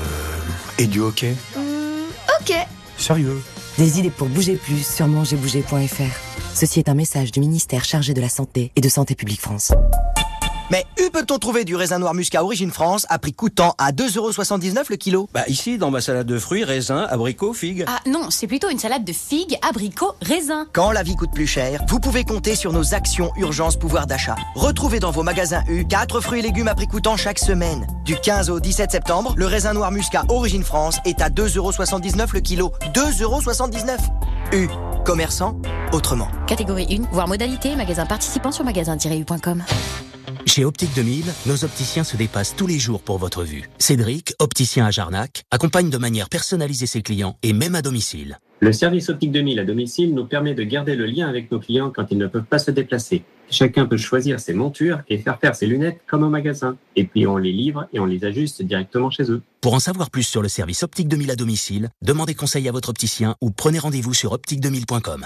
et du hockey? Ok. Sérieux? Des idées pour bouger plus sur mangerbouger.fr. Ceci est un message du ministère chargé de la Santé et de Santé publique France. Mais où peut-on trouver du raisin noir muscat Origine France à prix coûtant à 2,79€ le kilo? Ici, dans ma salade de fruits, raisins, abricots, figues. Ah non, c'est plutôt une salade de figues, abricots, raisins. Quand la vie coûte plus cher, vous pouvez compter sur nos actions urgence pouvoir d'achat. Retrouvez dans vos magasins U 4 fruits et légumes à prix coûtant chaque semaine. Du 15 au 17 septembre, le raisin noir muscat Origine France est à 2,79€ le kilo. 2,79€. U. Commerçant, autrement. Catégorie 1, voire modalité, magasin participant sur magasin-u.com. Chez Optique 2000, nos opticiens se dépassent tous les jours pour votre vue. Cédric, opticien à Jarnac, accompagne de manière personnalisée ses clients et même à domicile. Le service Optique 2000 à domicile nous permet de garder le lien avec nos clients quand ils ne peuvent pas se déplacer. Chacun peut choisir ses montures et faire ses lunettes comme au magasin. Et puis on les livre et on les ajuste directement chez eux. Pour en savoir plus sur le service Optique 2000 à domicile, demandez conseil à votre opticien ou prenez rendez-vous sur optique2000.com.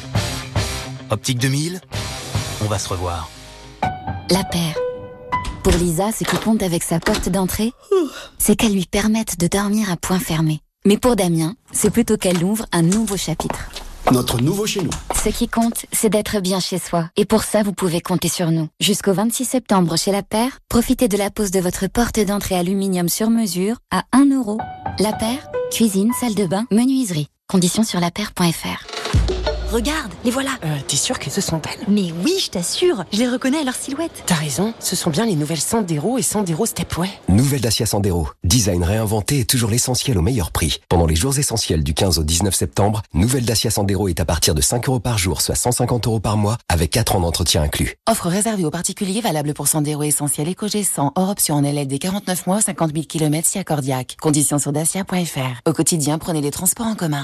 Optique 2000, on va se revoir. La paire. Pour Lisa, ce qui compte avec sa porte d'entrée, c'est qu'elle lui permette de dormir à point fermé. Mais pour Damien, c'est plutôt qu'elle ouvre un nouveau chapitre. notre nouveau chez nous. Ce qui compte, c'est d'être bien chez soi. Et pour ça, vous pouvez compter sur nous. Jusqu'au 26 septembre chez La Paire, profitez de la pose de votre porte d'entrée aluminium sur mesure à 1 €. La Paire, cuisine, salle de bain, menuiserie. Conditions sur lapaire.fr. Regarde, les voilà. T'es sûr que ce sont elles? Mais oui, je t'assure, je les reconnais à leur silhouette. T'as raison, ce sont bien les nouvelles Sandero et Sandero Stepway. Nouvelle Dacia Sandero. Design réinventé et toujours l'essentiel au meilleur prix. Pendant les jours essentiels du 15 au 19 septembre, nouvelle Dacia Sandero est à partir de 5 € par jour, soit 150 € par mois, avec 4 ans d'entretien inclus. Offre réservée aux particuliers valable pour Sandero Essentiel EcoG 100 hors option en LLD 49 mois, 50 000 km si accordiaque. Conditions sur dacia.fr. Au quotidien, prenez les transports en commun.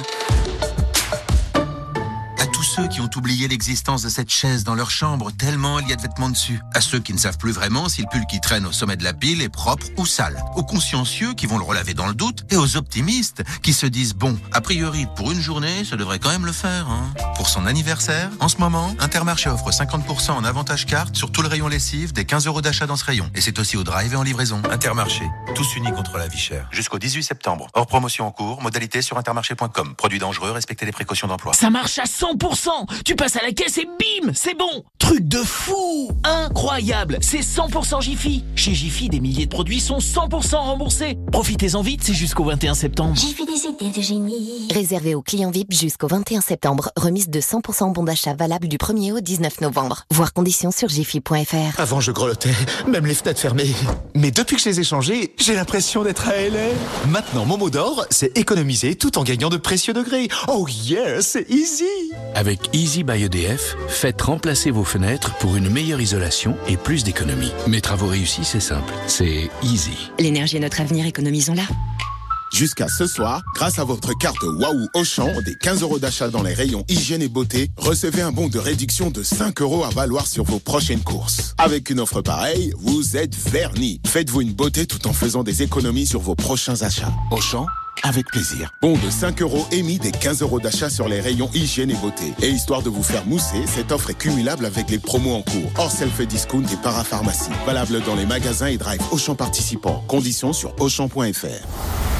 Tous ceux qui ont oublié l'existence de cette chaise dans leur chambre tellement il y a de vêtements dessus. À ceux qui ne savent plus vraiment si le pull qui traîne au sommet de la pile est propre ou sale. Aux consciencieux qui vont le relaver dans le doute et aux optimistes qui se disent bon, a priori pour une journée, ça devrait quand même le faire. Pour son anniversaire, en ce moment, Intermarché offre 50% en avantage carte sur tout le rayon lessive des 15 € d'achat dans ce rayon. Et c'est aussi au drive et en livraison. Intermarché, tous unis contre la vie chère. Jusqu'au 18 septembre. Hors promotion en cours, modalité sur intermarché.com. Produits dangereux, respectez les précautions d'emploi. Ça marche à 100%. Tu passes à la caisse et bim, c'est bon. Truc de fou, incroyable. C'est 100% Jiffy. Chez Jiffy, des milliers de produits sont 100% remboursés. Profitez-en vite, c'est jusqu'au 21 septembre. Jiffy, des idées de génie. Réservé aux clients VIP jusqu'au 21 septembre. Remise de 100% bon d'achat valable du 1er au 19 novembre. Voir conditions sur jiffy.fr. Avant, je grelottais, même les fenêtres fermées. Mais depuis que je les ai changées, j'ai l'impression d'être à LA. Maintenant, mon mot d'ordre, c'est économiser tout en gagnant de précieux degrés. Oh yeah, c'est easy. Avec Easy by EDF, faites remplacer vos fenêtres pour une meilleure isolation et plus d'économie. Mes travaux réussis, c'est simple. C'est easy. L'énergie est notre avenir, économisons-la. Jusqu'à ce soir, grâce à votre carte Waouh Auchan, des 15 € d'achat dans les rayons hygiène et beauté, recevez un bon de réduction de 5 € à valoir sur vos prochaines courses. Avec une offre pareille, vous êtes vernis. Faites-vous une beauté tout en faisant des économies sur vos prochains achats. Auchan, avec plaisir. Bon de 5 € émis des 15 € d'achat sur les rayons hygiène et beauté. Et histoire de vous faire mousser, cette offre est cumulable avec les promos en cours. Hors self-discount et parapharmacie. Valable dans les magasins et drive Auchan participants. Conditions sur auchan.fr.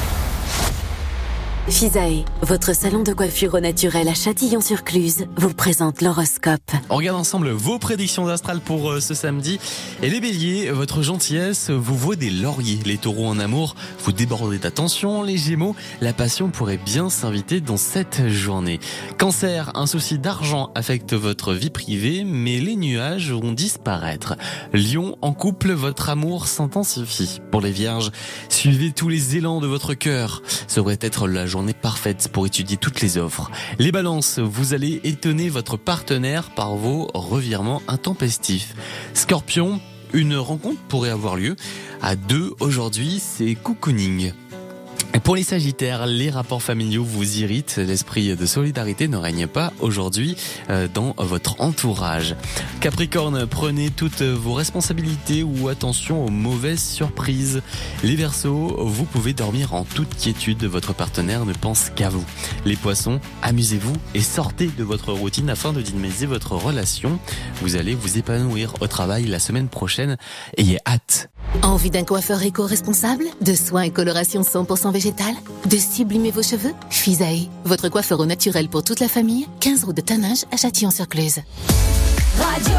Fisae, votre salon de coiffure au naturel à Châtillon-sur-Cluse, vous présente l'horoscope. On regarde ensemble vos prédictions astrales pour ce samedi. Et les béliers, votre gentillesse vous vaut des lauriers. Les taureaux en amour, vous débordez d'attention. Les gémeaux, la passion pourrait bien s'inviter dans cette journée. Cancer, un souci d'argent affecte votre vie privée, mais les nuages vont disparaître. Lion, en couple, votre amour s'intensifie. Pour les vierges, suivez tous les élans de votre cœur. Ça devrait être la journée parfaite pour étudier toutes les offres. Les balances, vous allez étonner votre partenaire par vos revirements intempestifs. Scorpion, une rencontre pourrait avoir lieu à 2 aujourd'hui, c'est cocooning. Et pour les sagittaires, les rapports familiaux vous irritent, l'esprit de solidarité ne règne pas aujourd'hui dans votre entourage. Capricorne, prenez toutes vos responsabilités ou attention aux mauvaises surprises. Les Verseaux, vous pouvez dormir en toute quiétude, votre partenaire ne pense qu'à vous. Les Poissons, amusez-vous et sortez de votre routine afin de dynamiser votre relation. Vous allez vous épanouir au travail la semaine prochaine, ayez hâte. Envie d'un coiffeur éco-responsable? De soins et coloration 100% végétal? De sublimer vos cheveux? Fisae, votre coiffeur au naturel pour toute la famille. 15 € de tannage à Châtillon-sur-Cluse. Radio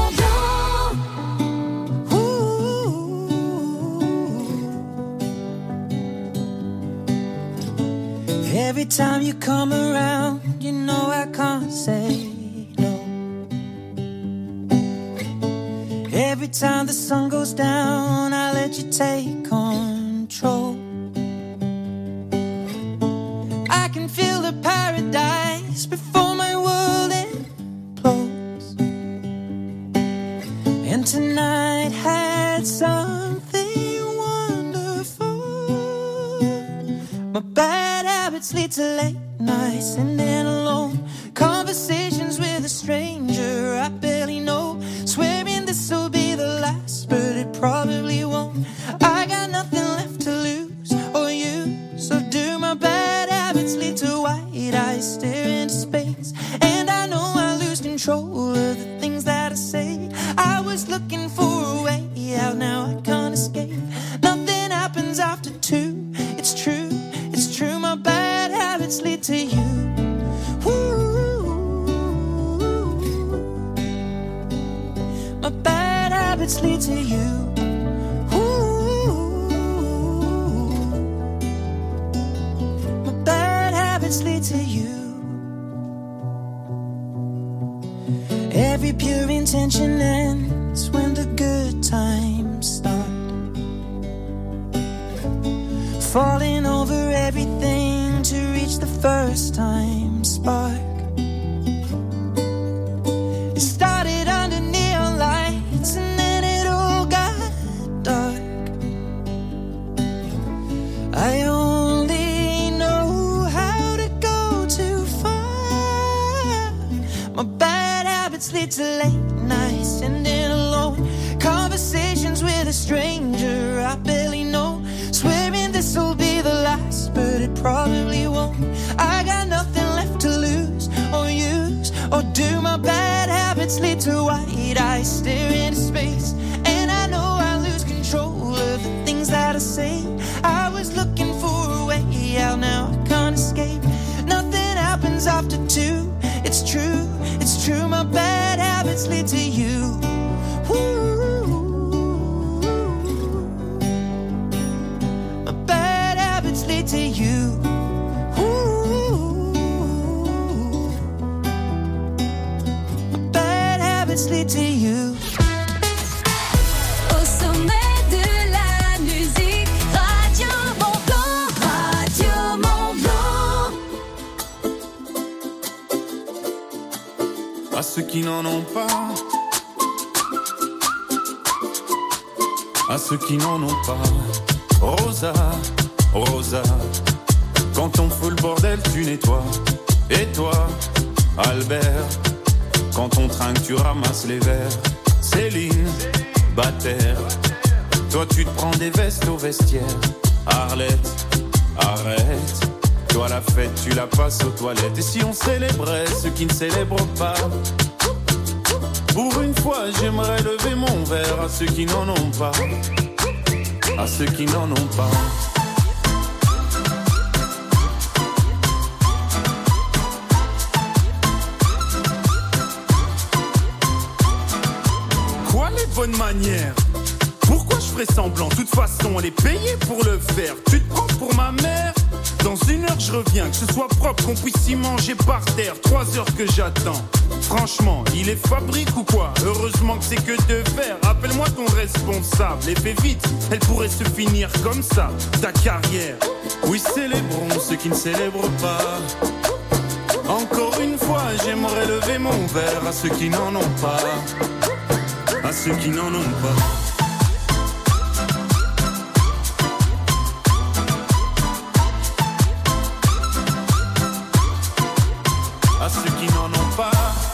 Every time you come around, you know I can't say no. Every time the sun goes down, I let you take control. I can feel the paradise before my world implodes. And tonight had something wonderful. My bad habits lead to late nights and then alone conversations with a stranger I barely know. Swearing this'll be the last, but it probably won't. I got nothing left to lose. habits lead to you. Ooh, my bad habits lead to you. Every pure intention ends when the good times start. Falling over everything to reach the first time spark. It started under neon lights and then it all got dark. I only know how to go too far. My bad habits lead to late nights and then alone conversations with a stranger I barely know. Swearing this'll be the last, but it probably won't. I got nothing left to lose or use or do. My bad habits lead to wide eyes stare into space, and I know I lose control of the things that I say. I was looking for a way out, now I can't escape. Nothing happens after two. It's true, it's true. My bad habits lead to you. Ooh. Lead to you. Ooh. Bad habits lead to you. Au sommet de la musique, Radio Mont Blanc, Radio Mont Blanc. À ceux qui n'en ont pas, à ceux qui n'en ont pas, Rosa. Rosa, quand on fout le bordel, tu nettoies. Et toi, Albert, quand on trinque, tu ramasses les verres. Céline, Bataire, toi tu te prends des vestes au vestiaire. Arlette, arrête, toi la fête, tu la passes aux toilettes. Et si on célébrait ceux qui ne célèbrent pas? Pour une fois, j'aimerais lever mon verre à ceux qui n'en ont pas. À ceux qui n'en ont pas. Bonne manière. Pourquoi je ferais semblant? De toute façon, elle est payée pour le faire. Tu te prends pour ma mère? Dans 1 heure, je reviens. Que ce soit propre, qu'on puisse y manger par terre. 3 heures que j'attends. Franchement, il est fabrique ou quoi? Heureusement que c'est que de faire. Rappelle-moi ton responsable. Et fais vite, elle pourrait se finir comme ça. Ta carrière. Oui, célébrons ceux qui ne célèbrent pas. Encore une fois, j'aimerais lever mon verre à ceux qui n'en ont pas. À ceux qui n'en ont pas. À ceux qui n'en ont pas.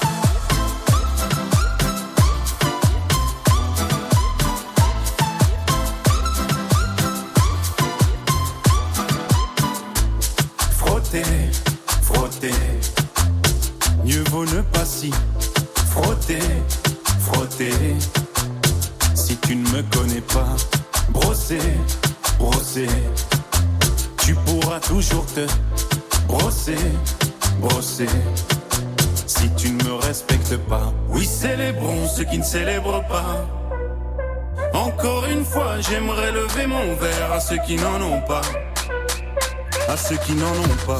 Frotter, frotter, mieux vaut ne pas s'y frotter. Frotter, si tu ne me connais pas, brosser, brosser, tu pourras toujours te brosser, brosser, si tu ne me respectes pas. Oui, célébrons ceux qui ne célèbrent pas. Encore une fois, j'aimerais lever mon verre à ceux qui n'en ont pas, à ceux qui n'en ont pas.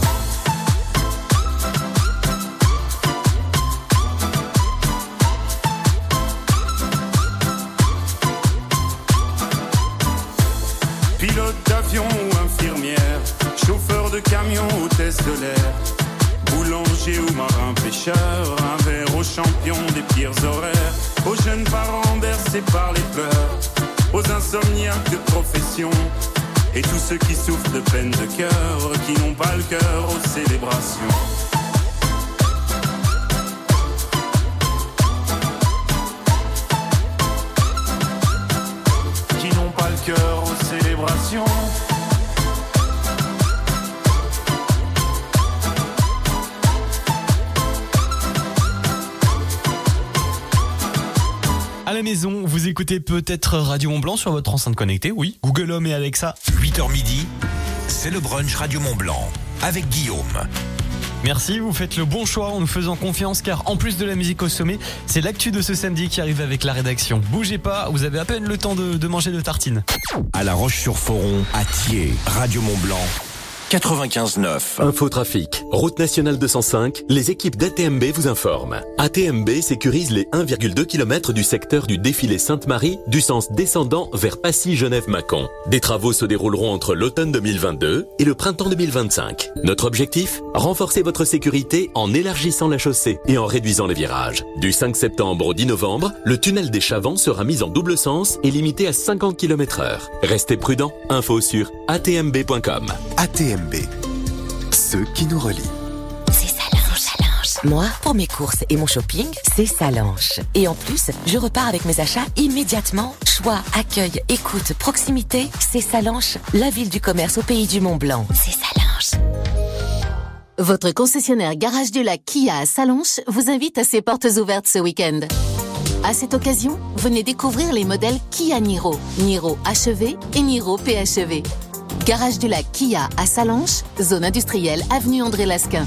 Pilote d'avion ou infirmière, chauffeur de camion, hôtesse de l'air, boulanger ou marin pêcheur, un verre aux champions des pires horaires, aux jeunes parents bercés par les pleurs, aux insomniaques de profession, et tous ceux qui souffrent de peine de cœur, qui n'ont pas le cœur aux célébrations. Qui n'ont pas le cœur aux célébrations. À la maison, vous écoutez peut-être Radio Mont Blanc sur votre enceinte connectée, oui, Google Home et Alexa. 8h midi, c'est le brunch Radio Mont Blanc avec Guillaume. Merci, vous faites le bon choix en nous faisant confiance car en plus de la musique au sommet, c'est l'actu de ce samedi qui arrive avec la rédaction. Bougez pas, vous avez à peine le temps de manger de tartines. À La Roche-sur-Foron, à Thiers, Radio Mont-Blanc. 95.9. Infotrafic. Route nationale 205, les équipes d'ATMB vous informent. ATMB sécurise les 1,2 km du secteur du défilé Sainte-Marie du sens descendant vers Passy-Genève-Mâcon. Des travaux se dérouleront entre l'automne 2022 et le printemps 2025. Notre objectif ? Renforcer votre sécurité en élargissant la chaussée et en réduisant les virages. Du 5 septembre au 10 novembre, le tunnel des Chavants sera mis en double sens et limité à 50 km/h. Restez prudents. Info sur atmb.com. ATMB. Ceux qui nous relient. C'est Salange. Moi, pour mes courses et mon shopping, c'est Salange. Et en plus, je repars avec mes achats immédiatement. Choix, accueil, écoute, proximité, c'est Salange, la ville du commerce au pays du Mont-Blanc. C'est Salange. Votre concessionnaire Garage du Lac Kia à Salange vous invite à ses portes ouvertes ce week-end. À cette occasion, venez découvrir les modèles Kia Niro, Niro HEV et Niro PHEV. Garage du Lac Kia à Salange, zone industrielle, avenue André Lasquin.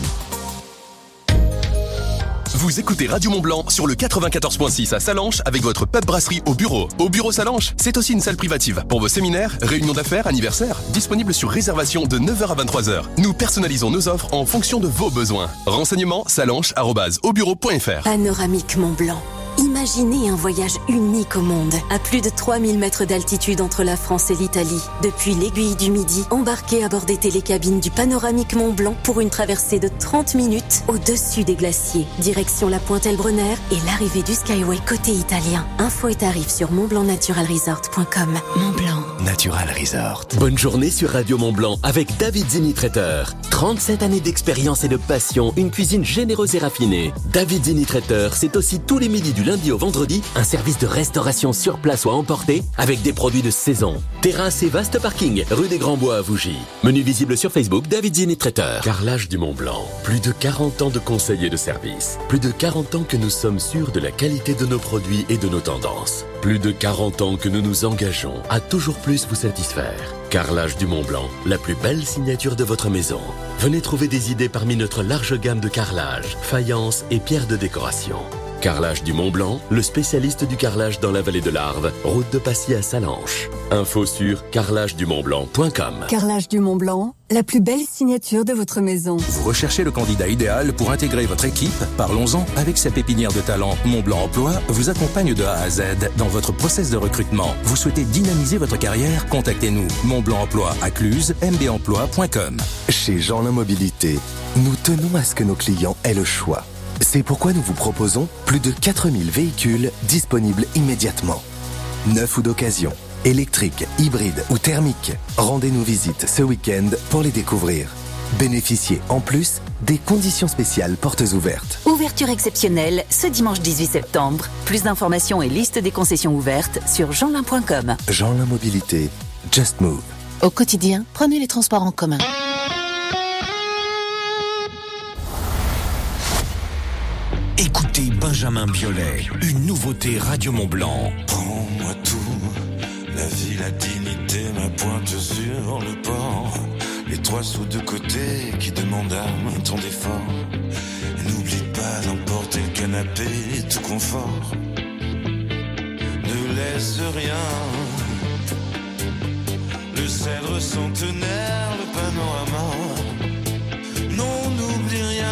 Vous écoutez Radio Mont-Blanc sur le 94.6 à Salanches avec votre pub brasserie au bureau. Au bureau Salanches, c'est aussi une salle privative pour vos séminaires, réunions d'affaires, anniversaires, disponible sur réservation de 9h à 23h. Nous personnalisons nos offres en fonction de vos besoins. Renseignements salanches@aubureau.fr. Panoramique Mont-Blanc. Imaginez un voyage unique au monde, à plus de 3000 mètres d'altitude entre la France et l'Italie. Depuis l'aiguille du Midi, embarquez à bord des télécabines du Panoramique Mont-Blanc pour une traversée de 30 minutes au-dessus des glaciers. Direction la pointe Elbronner et l'arrivée du Skyway côté italien. Infos et tarifs sur montblancnaturalresort.com. Mont-Blanc Natural Resort. Bonne journée sur Radio Mont-Blanc avec David Zini Traiteur. 37 années d'expérience et de passion, une cuisine généreuse et raffinée. David Zini Traiteur, c'est aussi tous les midis du lundi au vendredi, un service de restauration sur place ou à emporter avec des produits de saison. Terrasse et vaste parking, rue des Grands Bois à Vougy. Menu visible sur Facebook, David Zini Traiteur. Carrelage du Mont-Blanc. Plus de 40 ans de conseils et de services. Plus de 40 ans que nous sommes sûrs de la qualité de nos produits et de nos tendances. Plus de 40 ans que nous nous engageons à toujours plus vous satisfaire. Carrelage du Mont-Blanc, la plus belle signature de votre maison. Venez trouver des idées parmi notre large gamme de carrelage, faïence et pierres de décoration. Carrelage du Mont-Blanc, le spécialiste du carrelage dans la vallée de l'Arve, route de Passy à Salanches. Info sur carrelagedumontblanc.com. Carrelage du Mont-Blanc, la plus belle signature de votre maison. Vous recherchez le candidat idéal pour intégrer votre équipe? Parlons-en. Avec sa pépinière de talent, Mont-Blanc Emploi vous accompagne de A à Z dans votre process de recrutement. Vous souhaitez dynamiser votre carrière? Contactez-nous. Mont-Blanc Emploi à Cluse, mbemploi.com. Chez Jeanlin Mobilité, nous tenons à ce que nos clients aient le choix. C'est pourquoi nous vous proposons plus de 4000 véhicules disponibles immédiatement. Neufs ou d'occasion, électriques, hybrides ou thermiques. Rendez-nous visite ce week-end pour les découvrir. Bénéficiez en plus des conditions spéciales portes ouvertes. Ouverture exceptionnelle ce dimanche 18 septembre. Plus d'informations et liste des concessions ouvertes sur jeanlin.com. Jeanlin Mobilité, Just Move. Au quotidien, prenez les transports en commun. Écoutez Benjamin Biolay, une nouveauté Radio Mont-Blanc. Prends-moi tout, la vie, la dignité, ma pointe sur le port. Les 3 sous de côté qui demandent à ton effort. Et n'oublie pas d'emporter le canapé, tout confort. Ne laisse rien. Le cèdre centenaire, le panorama. Non, n'oublie rien.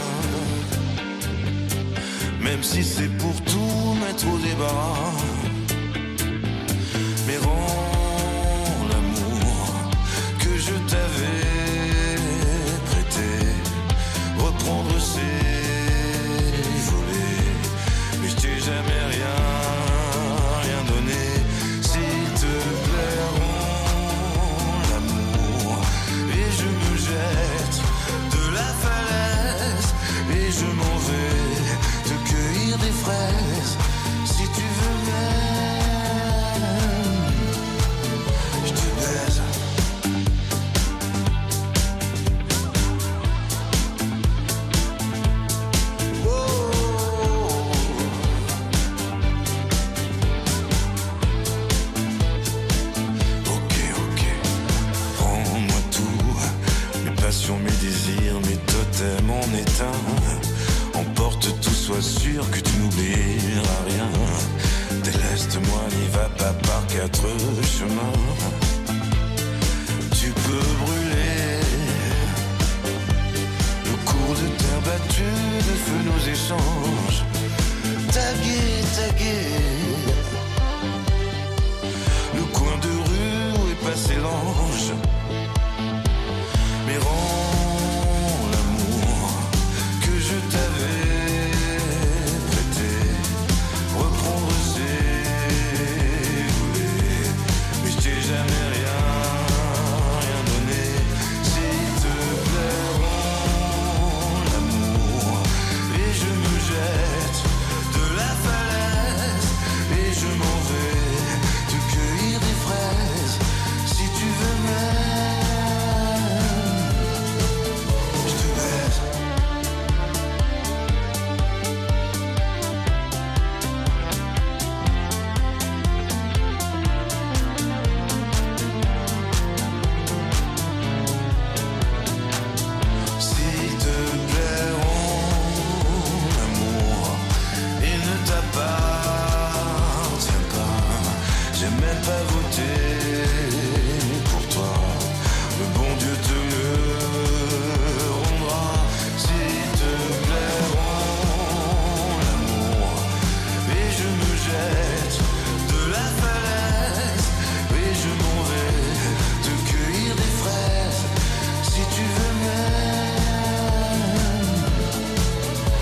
Même si c'est pour tout mettre au débarras. Mais rends l'amour que je t'avais prêté. Reprendre ses volets. Mais je t'ai jamais rien donné. S'il te plaît, rends l'amour. Et je me jette de la falaise. Et je m'en vais cueillir des fraises, si tu veux même, je te baise. Ok, prends-moi tout, mes passions, mes désirs, mes totems en Emporte tout, sois sûr que tu n'oublieras rien. Déleste-moi, n'y va pas par 4 chemins. Tu peux brûler le cours de terre battue, de feu nos échanges. Taguer, taguer